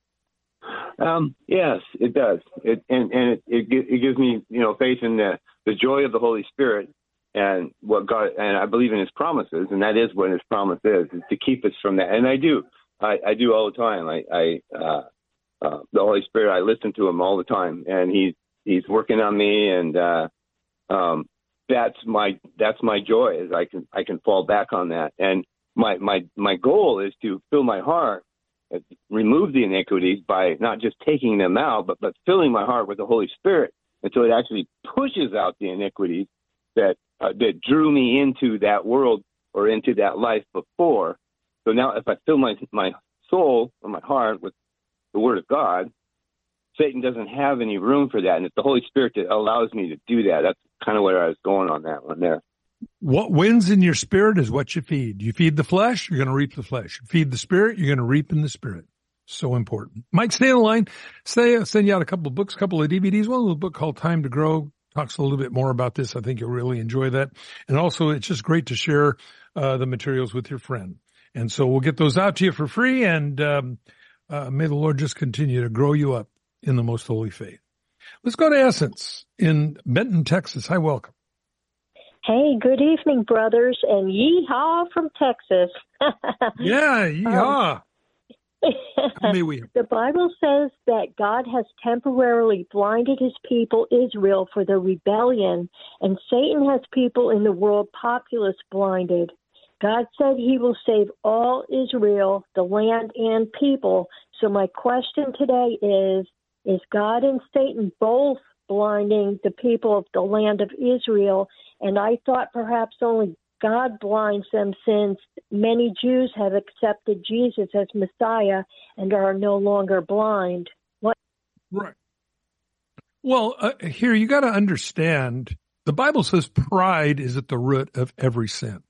Um, yes, it does. It, and and it, it, it gives me, you know, faith in the, the joy of the Holy Spirit and what God, and I believe in His promises, and that is what His promise is, is to keep us from that. And I do. I, I do all the time. I, I uh, Uh, the Holy Spirit, I listen to Him all the time, and he's he's working on me, and uh, um, that's my that's my joy. Is I can I can fall back on that, and my my my goal is to fill my heart, remove the iniquities by not just taking them out, but but filling my heart with the Holy Spirit, until it actually pushes out the iniquities that uh, that drew me into that world or into that life before. So now, if I fill my my soul or my heart with the Word of God, Satan doesn't have any room for that, and it's the Holy Spirit that allows me to do that. That's kind of where I was going on that one there. What wins in your spirit is what you feed. You feed the flesh, you're going to reap the flesh. You feed the spirit, you're going to reap in the spirit. So important. Mike, stay on the line. Stay, I'll send you out a couple of books, a couple of D V Ds. One little book called Time to Grow talks a little bit more about this. I think you'll really enjoy that. And also, it's just great to share uh, the materials with your friend. And so we'll get those out to you for free. And um, uh, may the Lord just continue to grow you up in the most holy faith. Let's go to Essence in Benton, Texas. Hi, welcome. Hey, good evening, brothers, and yeehaw from Texas. Yeah, yeehaw. Um, May we? The Bible says that God has temporarily blinded his people, Israel, for their rebellion, and Satan has people in the world populace blinded. God said he will save all Israel, the land and people. So my question today is, is God and Satan both blinding the people of the land of Israel? And I thought perhaps only God blinds them, since many Jews have accepted Jesus as Messiah and are no longer blind. What? Right. Well, uh, here you got to understand, the Bible says pride is at the root of every sin.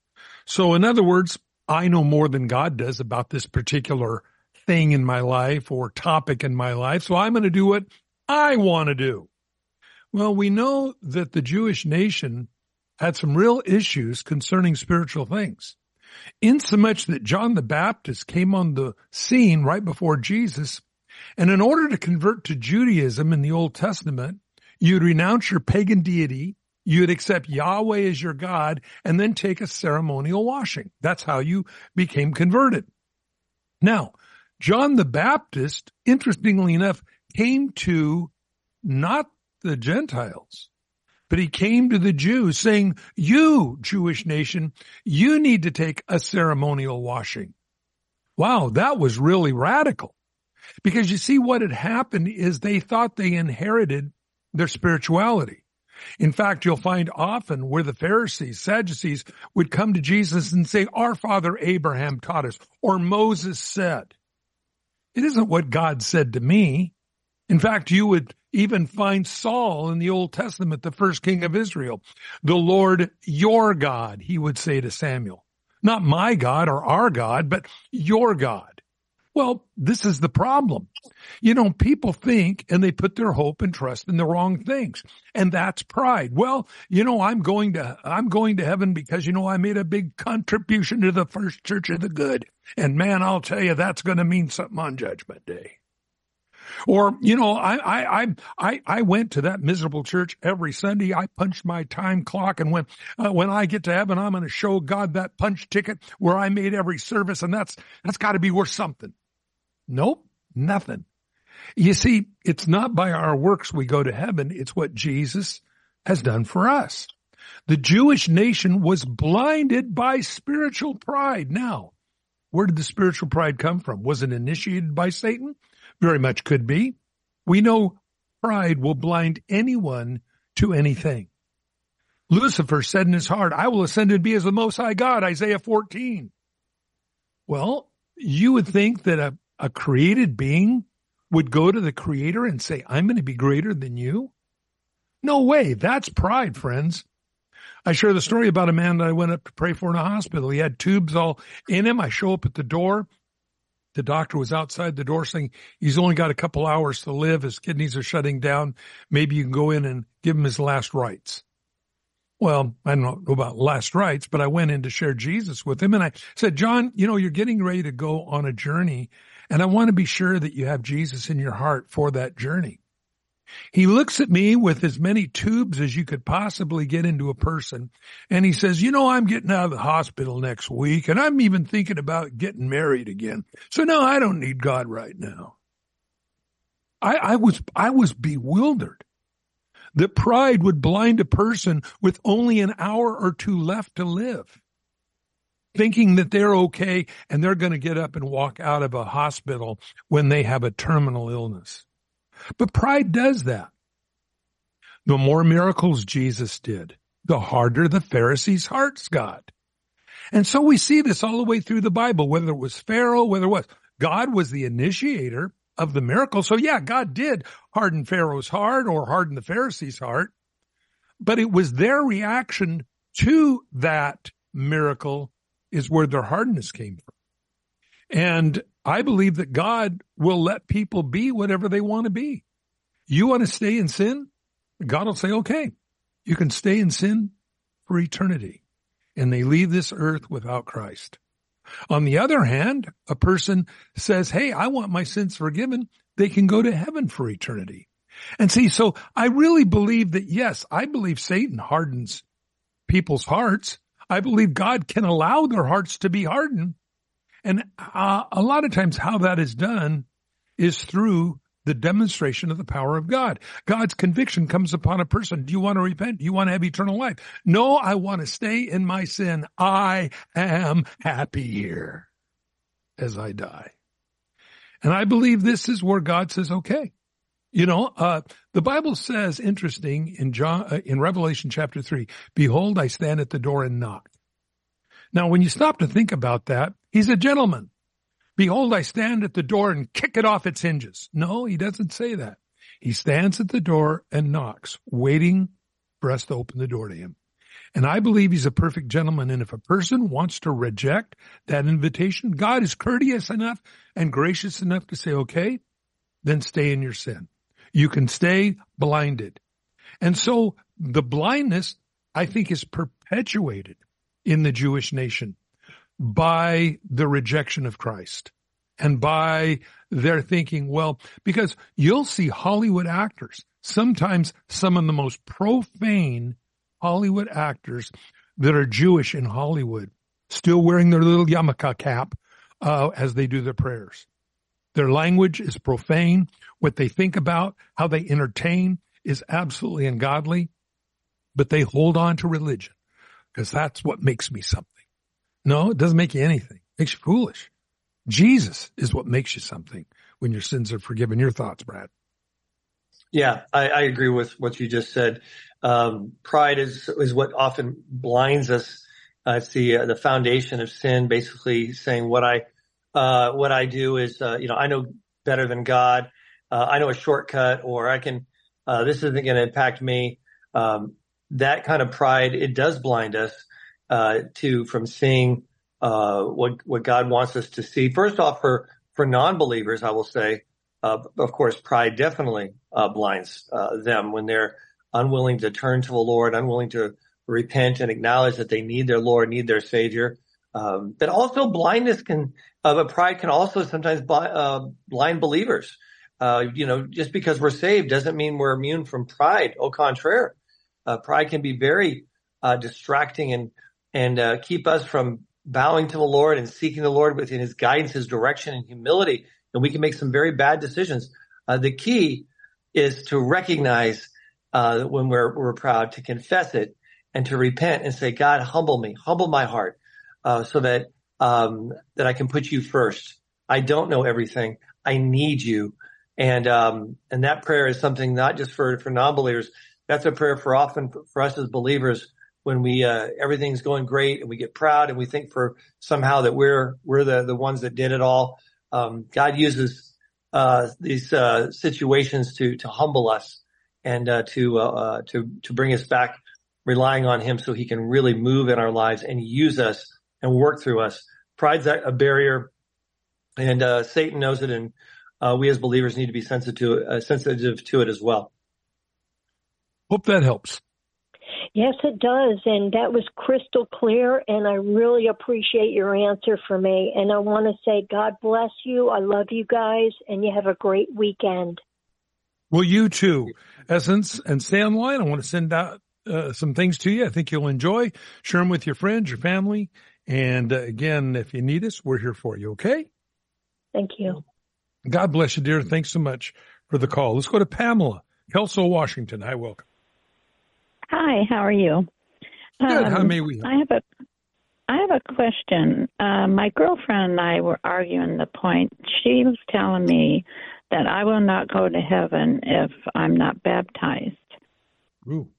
So in other words, I know more than God does about this particular thing in my life or topic in my life, so I'm going to do what I want to do. Well, we know that the Jewish nation had some real issues concerning spiritual things, insomuch that John the Baptist came on the scene right before Jesus, and in order to convert to Judaism in the Old Testament, you'd renounce your pagan deity, you'd accept Yahweh as your God, and then take a ceremonial washing. That's how you became converted. Now, John the Baptist, interestingly enough, came to not the Gentiles, but he came to the Jews saying, you, Jewish nation, you need to take a ceremonial washing. Wow, that was really radical. Because you see, what had happened is they thought they inherited their spirituality. In fact, you'll find often where the Pharisees, Sadducees would come to Jesus and say, our father Abraham taught us, or Moses said. It isn't what God said to me. In fact, you would even find Saul in the Old Testament, the first king of Israel. The Lord, your God, he would say to Samuel. Not my God or our God, but your God. Well, this is the problem. You know, people think and they put their hope and trust in the wrong things. And that's pride. Well, you know, I'm going to, I'm going to heaven because, you know, I made a big contribution to the First Church of the Good. And man, I'll tell you, that's going to mean something on Judgment Day. Or, you know, I, I, I, I, I went to that miserable church every Sunday. I punched my time clock, and when, uh, when I get to heaven, I'm going to show God that punch ticket where I made every service, and that's, that's got to be worth something. Nope, nothing. You see, it's not by our works we go to heaven. It's what Jesus has done for us. The Jewish nation was blinded by spiritual pride. Now, where did the spiritual pride come from? Was it initiated by Satan? Very much could be. We know pride will blind anyone to anything. Lucifer said in his heart, I will ascend and be as the Most High God, Isaiah fourteen. Well, you would think that a, a created being would go to the Creator and say, I'm going to be greater than you? No way. That's pride, friends. I share the story about a man that I went up to pray for in a hospital. He had tubes all in him. I show up at the door. The doctor was outside the door saying, he's only got a couple hours to live. His kidneys are shutting down. Maybe you can go in and give him his last rites. Well, I don't know about last rites, but I went in to share Jesus with him. And I said, John, you know, you're getting ready to go on a journey, and I want to be sure that you have Jesus in your heart for that journey. He looks at me with as many tubes as you could possibly get into a person, and he says, you know, I'm getting out of the hospital next week, and I'm even thinking about getting married again. So no, I don't need God right now. I, I was, I was bewildered. that pride would blind a person with only an hour or two left to live, thinking that they're okay and they're going to get up and walk out of a hospital when they have a terminal illness. But pride does that. The more miracles Jesus did, the harder the Pharisees' hearts got. And so we see this all the way through the Bible, whether it was Pharaoh, whether it was God was the initiator of the miracle. So yeah, God did harden Pharaoh's heart or harden the Pharisees' heart, but it was their reaction to that miracle is where their hardness came from. And I believe that God will let people be whatever they want to be. You want to stay in sin? God will say, okay, you can stay in sin for eternity. And they leave this earth without Christ. On the other hand, a person says, hey, I want my sins forgiven. They can go to heaven for eternity. And see, so I really believe that, yes, I believe Satan hardens people's hearts. I believe God can allow their hearts to be hardened. And uh, a lot of times how that is done is through the demonstration of the power of God. God's conviction comes upon a person. Do you want to repent? Do you want to have eternal life? No, I want to stay in my sin. I am happy here as I die. And I believe this is where God says, okay. You know, uh, the Bible says, interesting, in John, uh, in Revelation chapter three, behold, I stand at the door and knock. Now, when you stop to think about that, he's a gentleman. Behold, I stand at the door and kick it off its hinges. No, he doesn't say that. He stands at the door and knocks, waiting for us to open the door to him. And I believe he's a perfect gentleman. And if a person wants to reject that invitation, God is courteous enough and gracious enough to say, okay, then stay in your sin. You can stay blinded. And so the blindness, I think, is perpetuated in the Jewish nation by the rejection of Christ and by their thinking, well, because you'll see Hollywood actors, sometimes some of the most profane Hollywood actors that are Jewish in Hollywood, still wearing their little yarmulke cap uh, as they do their prayers. Their language is profane. What they think about, how they entertain is absolutely ungodly, but they hold on to religion because that's what makes me something. No, it doesn't make you anything. It makes you foolish. Jesus is what makes you something when your sins are forgiven. Your thoughts, Brad? Yeah, I, I agree with what you just said. Um, pride is is what often blinds us. Uh, it's the uh, the foundation of sin. Basically, saying what I uh, what I do is, uh, you know, I know better than God. Uh, I know a shortcut, or I can. Uh, this isn't going to impact me. Um, that kind of pride, it does blind us uh, to from seeing uh, what what God wants us to see. First off, for for non-believers, I will say, uh, of course, pride definitely uh, blinds uh, them when they're unwilling to turn to the Lord, unwilling to repent and acknowledge that they need their Lord, need their Savior. Um, but also blindness can, uh, but pride can also sometimes blind, uh, blind believers. Uh, you know, just because we're saved doesn't mean we're immune from pride. Au contraire, uh, pride can be very uh, distracting and and uh, keep us from bowing to the Lord and seeking the Lord within His guidance, His direction, and humility. And we can make some very bad decisions. Uh, the key is to recognize uh, when we're we're proud, to confess it and to repent and say, God, humble me, humble my heart, uh, so that um, that I can put you first. I don't know everything. I need you. And, um, and that prayer is something not just for, for non-believers. That's a prayer for often for, for us as believers when we, uh, everything's going great and we get proud and we think for somehow that we're, we're the, the ones that did it all. Um, God uses, uh, these, uh, situations to, to humble us and, uh, to, uh, to, to bring us back relying on Him so He can really move in our lives and use us and work through us. Pride's a barrier, and, uh, Satan knows it, and, Uh, we as believers need to be sensitive to, uh, sensitive to it as well. Hope that helps. Yes, it does. And that was crystal clear. And I really appreciate your answer for me. And I want to say, God bless you. I love you guys. And you have a great weekend. Well, you too, Essence. And stay online. I want to send out uh, some things to you I think you'll enjoy. Share them with your friends, your family. And uh, again, if you need us, we're here for you. Okay? Thank you. God bless you, dear. Thanks so much for the call. Let's go to Pamela, Kelso, Washington. Hi, welcome. Hi, how are you? Good. Um, How may we? I have a I have a question. Uh, my girlfriend and I were arguing the point. She was telling me that I will not go to heaven if I'm not baptized. Ooh.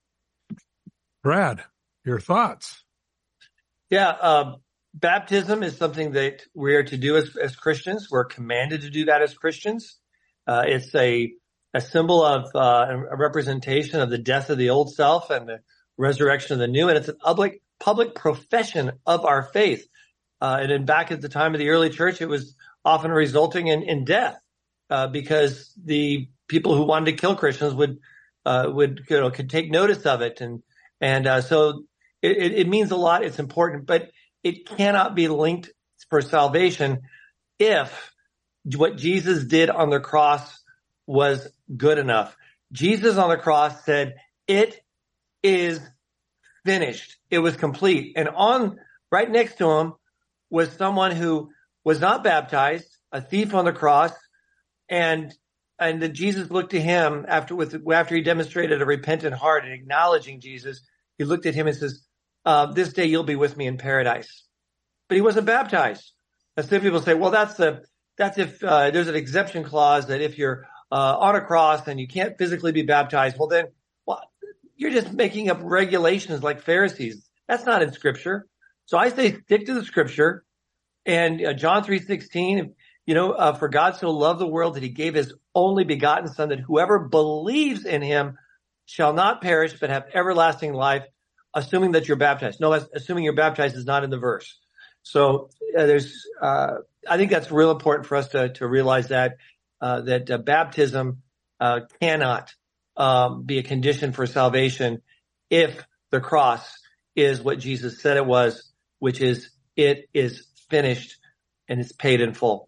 Brad, your thoughts? Yeah, uh, baptism is something that we are to do as, as Christians. We're commanded to do that as Christians. Uh, it's a a symbol of uh, a representation of the death of the old self and the resurrection of the new, and it's a public public profession of our faith. Uh, and then back at the time of the early church, it was often resulting in, in death uh, because the people who wanted to kill Christians would uh, would you know could take notice of it, and and uh, so it, it means a lot. It's important, but it cannot be linked for salvation if what Jesus did on the cross was good enough. Jesus on the cross said, "It is finished." It was complete. And on right next to him was someone who was not baptized, a thief on the cross, and and then Jesus looked to him after with after he demonstrated a repentant heart and acknowledging Jesus. He looked at him and says, uh, "This day you'll be with me in paradise." But he wasn't baptized. And some people say, "Well, that's the that's if uh, there's an exemption clause that if you're uh, on a cross and you can't physically be baptized, well then, well, you're just making up regulations like Pharisees." That's not in Scripture. So I say stick to the Scripture. And uh, John three sixteen, you know, uh, for God so loved the world that he gave his only begotten Son, that whoever believes in him shall not perish but have everlasting life, assuming that you're baptized. No, assuming you're baptized is not in the verse. So uh, there's, uh, I think that's real important for us to, to realize that, uh, that uh, baptism uh, cannot um, be a condition for salvation if the cross is what Jesus said it was, which is it is finished and it's paid in full.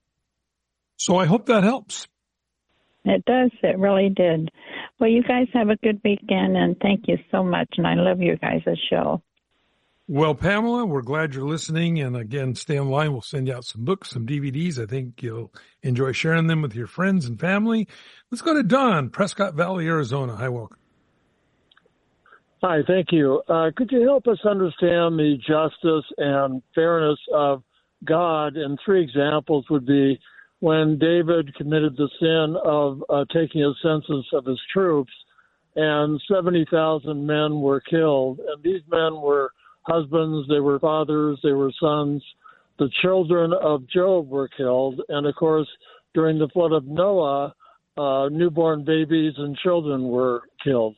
So I hope that helps. It does. It really did. Well, you guys have a good weekend, and thank you so much. And I love your guys' show. Well, Pamela, we're glad you're listening. And again, stay online. We'll send you out some books, some D V Ds. I think you'll enjoy sharing them with your friends and family. Let's go to Don, Prescott Valley, Arizona. Hi, welcome. Hi, thank you. Uh, could you help us understand the justice and fairness of God? And three examples would be when David committed the sin of uh, taking a census of his troops, and seventy thousand men were killed. And these men were husbands, they were fathers, they were sons. The children of Job were killed. And, of course, during the flood of Noah, uh, newborn babies and children were killed.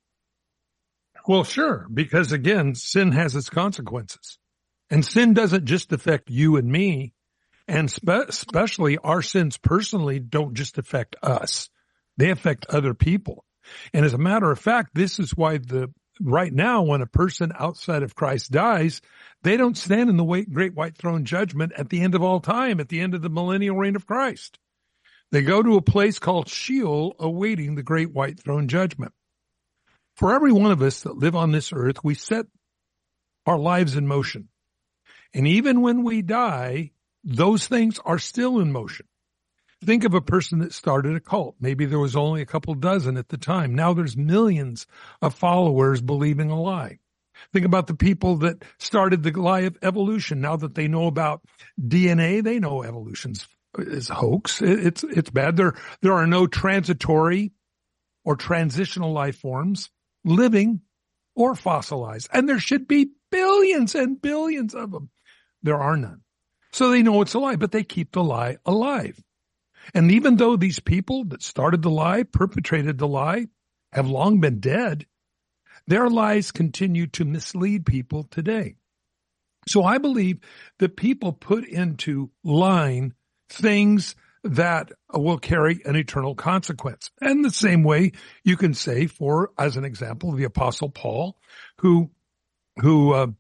Well, sure, because, again, sin has its consequences. And sin doesn't just affect you and me, and spe- especially our sins personally don't just affect us. They affect other people. And as a matter of fact, this is why the right now when a person outside of Christ dies, they don't stand in the white, great white throne judgment at the end of all time, at the end of the millennial reign of Christ. They go to a place called Sheol, awaiting the great white throne judgment. For every one of us that live on this earth, we set our lives in motion. And even when we die, those things are still in motion. Think of a person that started a cult. Maybe there was only a couple dozen at the time. Now there's millions of followers believing a lie. Think about the people that started the lie of evolution. Now that they know about D N A, they know evolution's is a hoax. It's, it's bad. There, there are no transitory or transitional life forms, living or fossilized. And there should be billions and billions of them. There are none. So they know it's a lie, but they keep the lie alive. And even though these people that started the lie, perpetrated the lie, have long been dead, their lies continue to mislead people today. So I believe that people put into line things that will carry an eternal consequence. And the same way you can say for, as an example, the Apostle Paul, who, who, uh,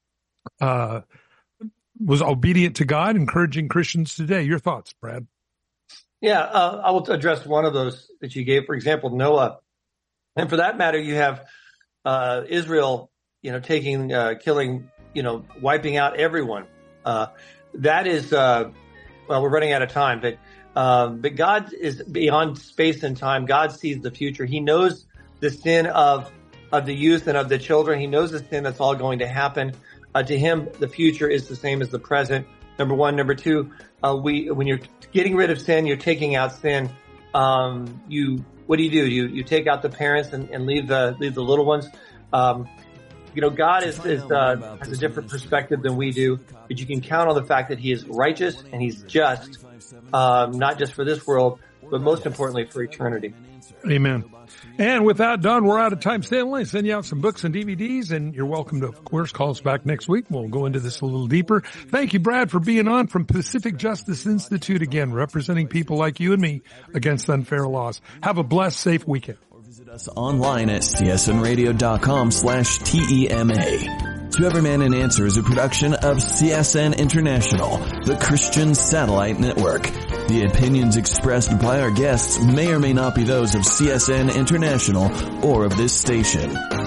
uh, was obedient to God, encouraging Christians today. Your thoughts, Brad? Yeah, uh, I will address one of those that you gave. For example, Noah, and for that matter, you have uh, Israel, you know, taking, uh, killing, you know, wiping out everyone. Uh, that is, uh, well, we're running out of time, but um, but God is beyond space and time. God sees the future. He knows the sin of of the youth and of the children. He knows the sin that's all going to happen. Uh, to him, the future is the same as the present. Number one. Number two, uh, we, when you're getting rid of sin, you're taking out sin. Um, you, what do you do? You, you take out the parents and, and leave the, leave the little ones. Um, you know, God is, is, uh, has a different perspective than we do, but you can count on the fact that he is righteous and he's just, um, not just for this world, but most importantly for eternity. Amen. And with that done, we're out of time. Stanley, send you out some books and D V Ds, and you're welcome to, of course, call us back next week. We'll go into this a little deeper. Thank you, Brad, for being on from Pacific Justice Institute again, representing people like you and me against unfair laws. Have a blessed, safe weekend. Or visit us online at c s n radio dot com slash T E M A. To Every Man an Answer is a production of C S N International, the Christian Satellite Network. The opinions expressed by our guests may or may not be those of C S N International or of this station.